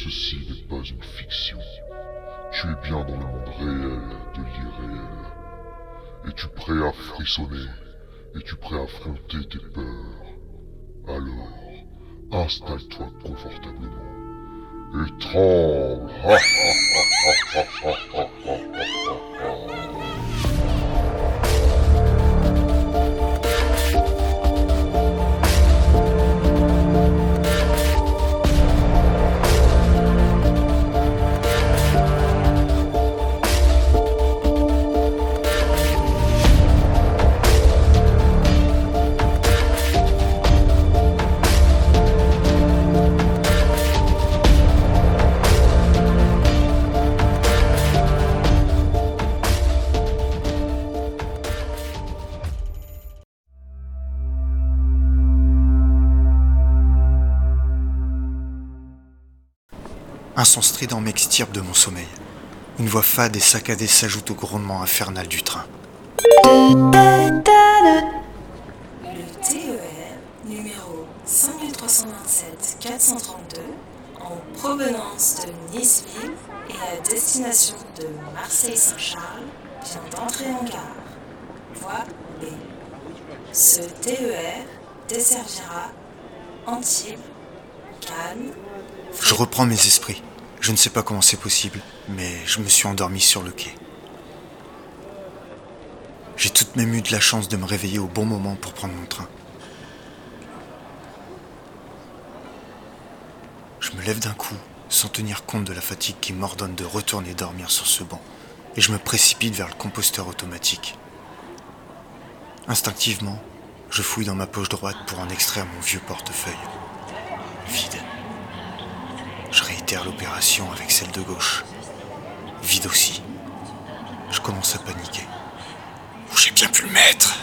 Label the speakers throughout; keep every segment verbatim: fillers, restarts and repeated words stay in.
Speaker 1: ceci n'est pas une fiction. Tu es bien dans le monde réel de l'irréel. Es-tu prêt à frissonner? Es-tu prêt à affronter tes peurs? Alors, installe-toi confortablement et tremble. Ha, ha, ha, ha, ha, ha, ha, ha, ha.
Speaker 2: Un son strident m'extirpe de mon sommeil. Une voix fade et saccadée s'ajoute au grondement infernal du train.
Speaker 3: Le T E R numéro cinq trois deux sept quatre cent trente-deux en provenance de Niceville et à destination de Marseille-Saint-Charles vient d'entrer en gare. Voie B. Ce T E R desservira Antibes, Cannes.
Speaker 2: Je reprends mes esprits. Je ne sais pas comment c'est possible, mais je me suis endormi sur le quai. J'ai tout de même eu de la chance de me réveiller au bon moment pour prendre mon train. Je me lève d'un coup, sans tenir compte de la fatigue qui m'ordonne de retourner dormir sur ce banc, et je me précipite vers le composteur automatique. Instinctivement, je fouille dans ma poche droite pour en extraire mon vieux portefeuille. Vide. Je réitère l'opération avec celle de gauche. Vide aussi. Je commence à paniquer. Où j'ai bien pu le mettre?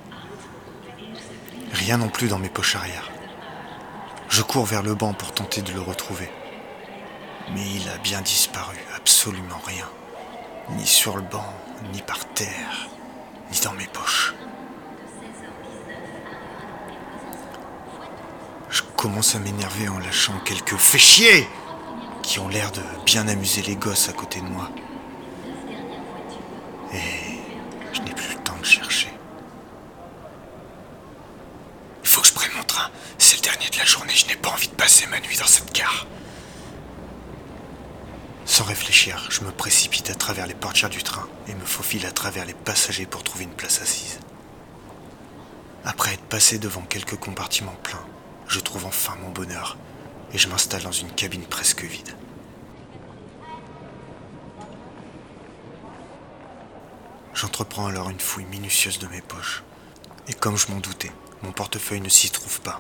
Speaker 2: Rien non plus dans mes poches arrière. Je cours vers le banc pour tenter de le retrouver. Mais il a bien disparu, absolument rien. Ni sur le banc, ni par terre, ni dans mes poches. Je commence à m'énerver en lâchant quelques « fais chier !» qui ont l'air de bien amuser les gosses à côté de moi. Et je n'ai plus le temps de chercher. Il faut que je prenne mon train. C'est le dernier de la journée. Je n'ai pas envie de passer ma nuit dans cette gare. Sans réfléchir, je me précipite à travers les portières du train et me faufile à travers les passagers pour trouver une place assise. Après être passé devant quelques compartiments pleins, je trouve enfin mon bonheur et je m'installe dans une cabine presque vide. J'entreprends alors une fouille minutieuse de mes poches. Et comme je m'en doutais, mon portefeuille ne s'y trouve pas.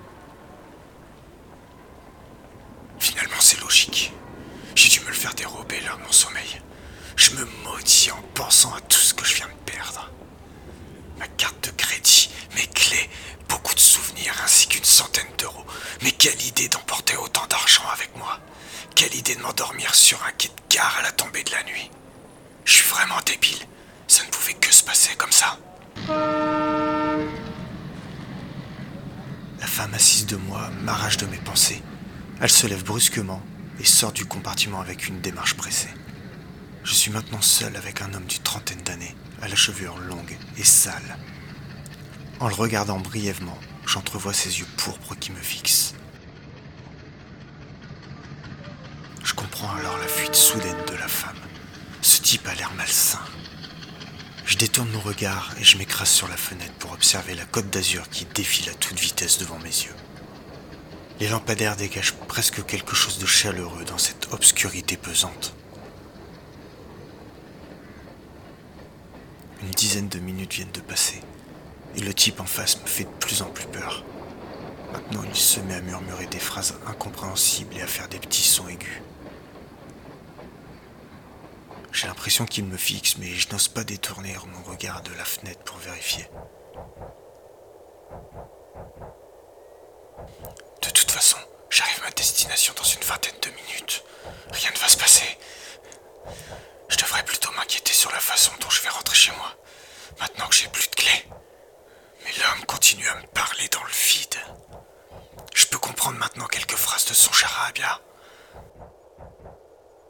Speaker 2: Finalement, c'est logique. J'ai dû me le faire dérober lors de mon sommeil. Je me maudis en pensant à tout ce que je viens de perdre. Ma carte de crédit, mes clés, beaucoup de souvenirs ainsi qu'une centaine d'euros. Mais quelle idée d'emporter autant d'argent avec moi. Quelle idée de m'endormir sur un quai de gare à la tombée de la nuit. Je suis vraiment débile. Ça ne pouvait que se passer comme ça. La femme assise de moi m'arrache de mes pensées. Elle se lève brusquement et sort du compartiment avec une démarche pressée. Je suis maintenant seul avec un homme d'une trentaine d'années, à la chevelure longue et sale. En le regardant brièvement, j'entrevois ses yeux pourpres qui me fixent. Je comprends alors la fuite soudaine de la femme. Ce type a l'air malsain. Je détourne mon regard et je m'écrase sur la fenêtre pour observer la Côte d'Azur qui défile à toute vitesse devant mes yeux. Les lampadaires dégagent presque quelque chose de chaleureux dans cette obscurité pesante. Une dizaine de minutes viennent de passer et le type en face me fait de plus en plus peur. Maintenant, il se met à murmurer des phrases incompréhensibles et à faire des petits sons aigus. J'ai l'impression qu'il me fixe, mais je n'ose pas détourner mon regard de la fenêtre pour vérifier. De toute façon, j'arrive à ma destination dans une vingtaine de minutes. Rien ne va se passer. Je devrais plutôt m'inquiéter sur la façon dont je vais rentrer chez moi, maintenant que j'ai plus de clés. Mais l'homme continue à me parler dans le vide. Je peux comprendre maintenant quelques phrases de son charabia.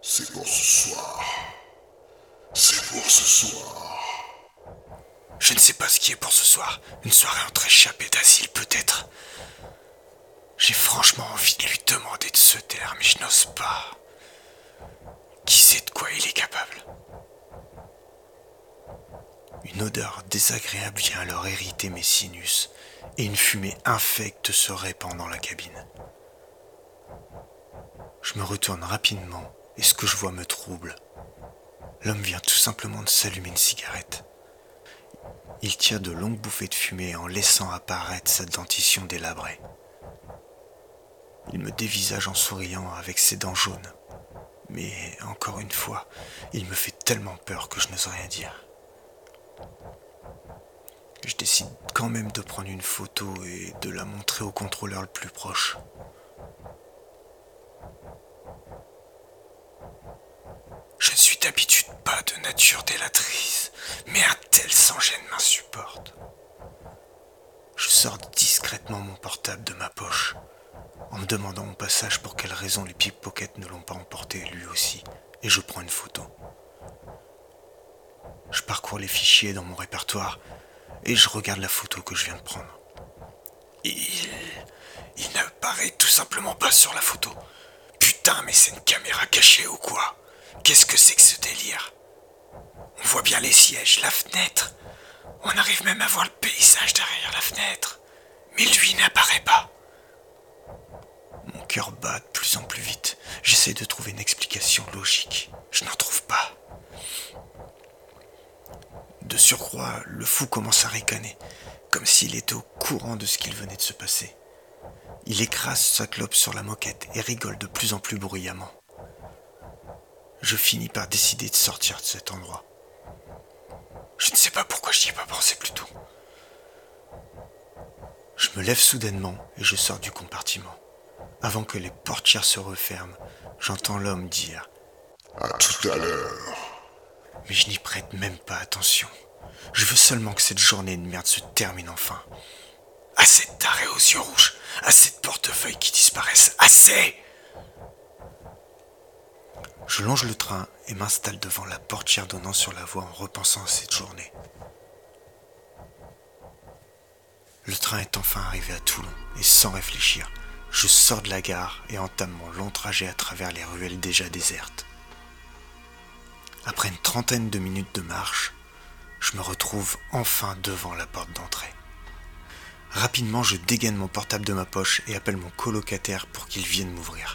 Speaker 1: C'est pour ce soir. C'est pour ce soir.
Speaker 2: Je ne sais pas ce qui est pour ce soir. Une soirée entre échappés d'asile peut-être. J'ai franchement envie de lui demander de se taire, mais je n'ose pas. Qui sait de quoi il est capable? Une odeur désagréable vient alors irriter mes sinus et une fumée infecte se répand dans la cabine. Je me retourne rapidement et ce que je vois me trouble. L'homme vient tout simplement de s'allumer une cigarette. Il tire de longues bouffées de fumée en laissant apparaître sa dentition délabrée. Il me dévisage en souriant avec ses dents jaunes. Mais encore une fois, il me fait tellement peur que je n'ose rien dire. Je décide quand même de prendre une photo et de la montrer au contrôleur le plus proche. Je ne suis d'habitude pas de nature délatrice, mais un tel sans-gêne m'insupporte. Je sors discrètement mon portable de ma poche, en me demandant au passage pour quelle raison les pickpockets ne l'ont pas emporté lui aussi, et je prends une photo. Je parcours les fichiers dans mon répertoire, et je regarde la photo que je viens de prendre. Il... il n'apparaît tout simplement pas sur la photo. Putain, mais c'est une caméra cachée ou quoi? Qu'est-ce que c'est que ce délire? On voit bien les sièges, la fenêtre. On arrive même à voir le paysage derrière la fenêtre. Mais lui n'apparaît pas. Mon cœur bat de plus en plus vite. J'essaie de trouver une explication logique. Je n'en trouve pas. De surcroît, le fou commence à ricaner, comme s'il était au courant de ce qu'il venait de se passer. Il écrase sa clope sur la moquette et rigole de plus en plus bruyamment. Je finis par décider de sortir de cet endroit. Je ne sais pas pourquoi je n'y ai pas pensé plus tôt. Je me lève soudainement et je sors du compartiment. Avant que les portières se referment, j'entends l'homme dire
Speaker 1: « À tout à l'heure ».
Speaker 2: Mais je n'y prête même pas attention. Je veux seulement que cette journée de merde se termine enfin. Assez de tarés aux yeux rouges, assez de portefeuilles qui disparaissent, assez! Je longe le train et m'installe devant la portière donnant sur la voie en repensant à cette journée. Le train est enfin arrivé à Toulon et sans réfléchir, je sors de la gare et entame mon long trajet à travers les ruelles déjà désertes. Après une trentaine de minutes de marche, je me retrouve enfin devant la porte d'entrée. Rapidement, je dégaine mon portable de ma poche et appelle mon colocataire pour qu'il vienne m'ouvrir.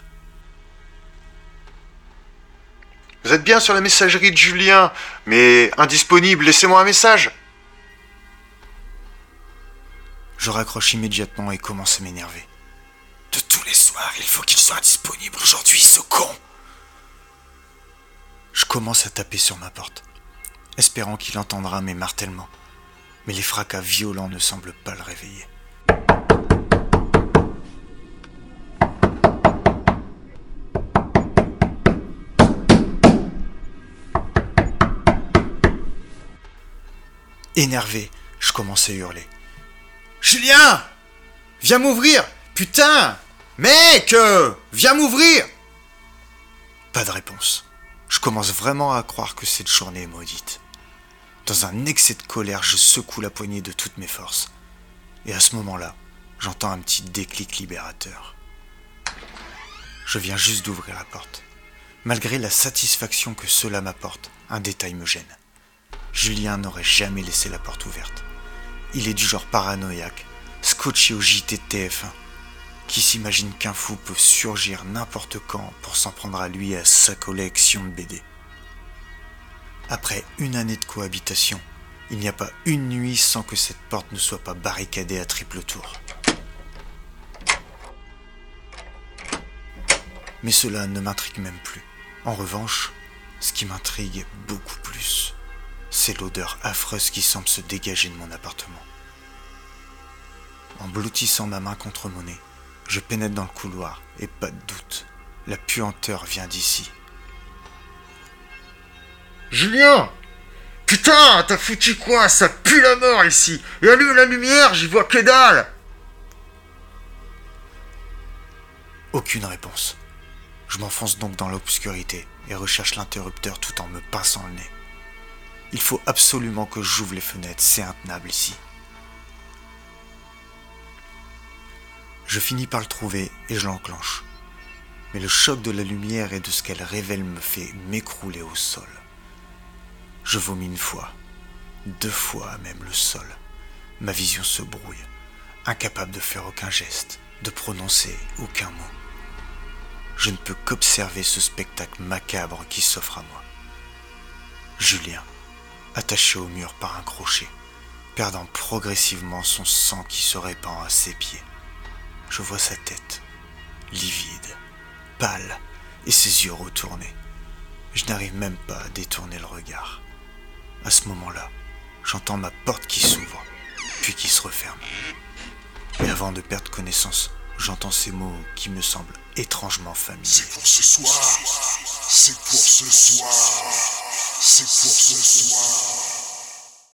Speaker 4: Vous êtes bien sur la messagerie de Julien, mais indisponible, laissez-moi un message.
Speaker 2: Je raccroche immédiatement et commence à m'énerver. De tous les soirs, il faut qu'il soit disponible aujourd'hui, ce con! Je commence à taper sur ma porte, espérant qu'il entendra mes martèlements, mais les fracas violents ne semblent pas le réveiller. Énervé, je commence à hurler. « Julien! Viens m'ouvrir! Putain! Mec! euh, Viens m'ouvrir !» Pas de réponse. Je commence vraiment à croire que cette journée est maudite. Dans un excès de colère, je secoue la poignée de toutes mes forces. Et à ce moment-là, j'entends un petit déclic libérateur. Je viens juste d'ouvrir la porte. Malgré la satisfaction que cela m'apporte, un détail me gêne. Julien n'aurait jamais laissé la porte ouverte. Il est du genre paranoïaque, scotché au J T de T F un, qui s'imagine qu'un fou peut surgir n'importe quand pour s'en prendre à lui et à sa collection de B D. Après une année de cohabitation, il n'y a pas une nuit sans que cette porte ne soit pas barricadée à triple tour. Mais cela ne m'intrigue même plus. En revanche, ce qui m'intrigue beaucoup plus, c'est l'odeur affreuse qui semble se dégager de mon appartement. En blottissant ma main contre mon nez, je pénètre dans le couloir et pas de doute, la puanteur vient d'ici.
Speaker 4: Julien! Putain, t'as foutu quoi? Ça pue la mort ici! Et allume la lumière, j'y vois que dalle!
Speaker 2: Aucune réponse. Je m'enfonce donc dans l'obscurité et recherche l'interrupteur tout en me pinçant le nez. Il faut absolument que j'ouvre les fenêtres, c'est intenable ici. Je finis par le trouver et je l'enclenche. Mais le choc de la lumière et de ce qu'elle révèle me fait m'écrouler au sol. Je vomis une fois, deux fois même le sol. Ma vision se brouille, incapable de faire aucun geste, de prononcer aucun mot. Je ne peux qu'observer ce spectacle macabre qui s'offre à moi. Julien, attaché au mur par un crochet, perdant progressivement son sang qui se répand à ses pieds. Je vois sa tête, livide, pâle, et ses yeux retournés. Je n'arrive même pas à détourner le regard. À ce moment-là, j'entends ma porte qui s'ouvre, puis qui se referme. Et avant de perdre connaissance, j'entends ces mots qui me semblent étrangement familiers.
Speaker 1: C'est pour ce soir, c'est pour ce soir, c'est pour ce soir.